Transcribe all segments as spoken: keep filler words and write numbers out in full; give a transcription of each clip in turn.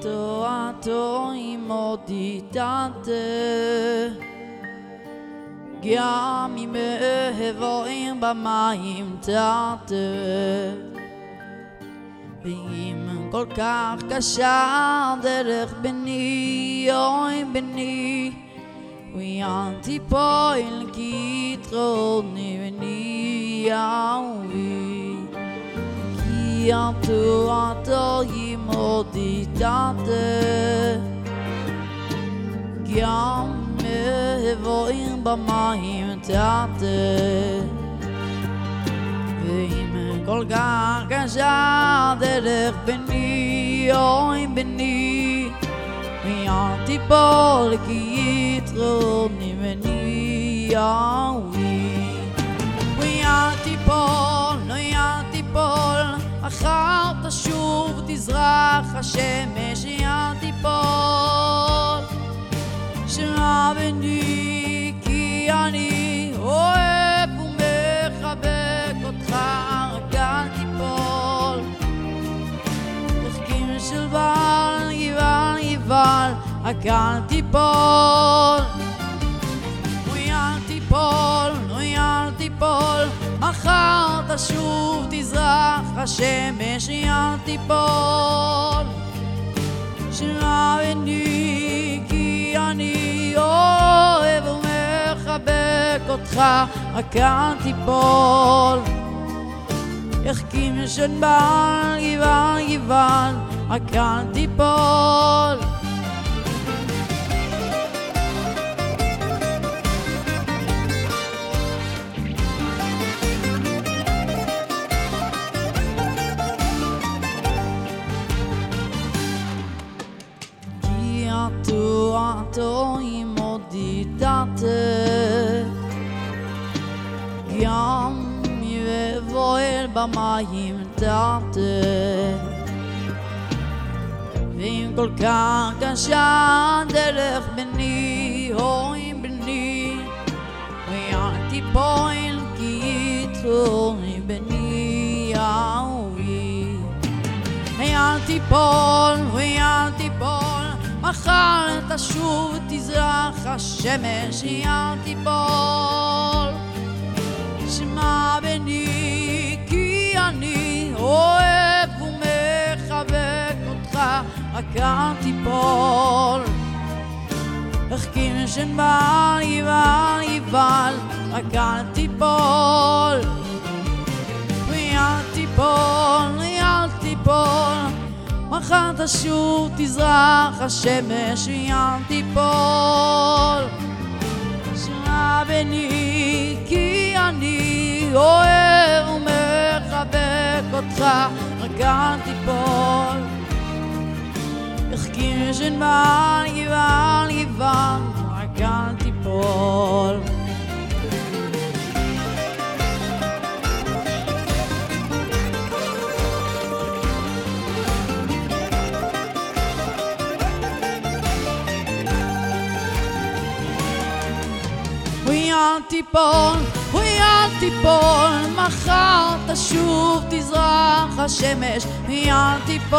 תורתו עמו תתעטה, גם אם אבואים במים תעטה. ואם כל כך קשה דרך בני, אוי בני, ואל תיפול כי תרוני בני אהובי. כי על תורתו עמו תתעטה, גם מבואים במים תעטה. ואם כל כך קשה דרך בני, אוי בני, ואל תיפול כי יתרוני בני אהובי. ואל תיפול, לא אל תיפול, מחר תשוב תזרח השמש. אל תיפול שמע בני, כי אני אוהב ומחבק אותך. רק אל תיפול מחכים של בעל יבל יבל, רק אל תיפול. אוי אל תיפול, אוי אל תיפול, מחר תשוב תזרח השמש. אל תיפול שמע בני, כי אני אוהב ומחבק אותך. רק אל תיפול יחכים של בעל יבל יבל, רק אל תיפול. כי תורתו עמו תתעטה, גם מבוהל במים תעטה. ואם כל כך קשה דרך בני, אוי בני, ואל תיפול כי יתרוני בני אהובי. אל תיפול ואל תיפול, מחר תשוב תזרח השמש. אל תיפול שמע בני, כי אני אוהב ומחבק אותך. רק אל תיפול החכים של בעל יבל יבל, רק אל תיפול. ואל תיפול, אל תיפול, מחר תשוב תזרח השמש. אל תיפול שמע בני, כי אני אוהב ומחבק אותך. רק אל תיפול יחכים של בעל יבל יבל, רק אל תיפול. אל תיפול, אל תיפול, מחר תשוב תזרח השמש. אל תיפול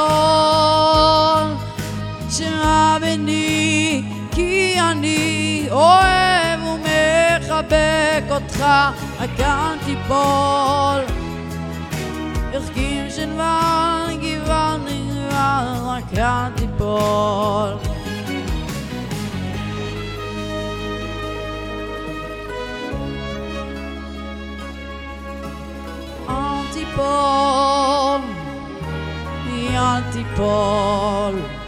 שמע בני, כי אני אוהב ומחבק אותך. רק אל תיפול יחכים של בעל יבל יבל, רק אל תיפול. אל תיפול, אל תיפול.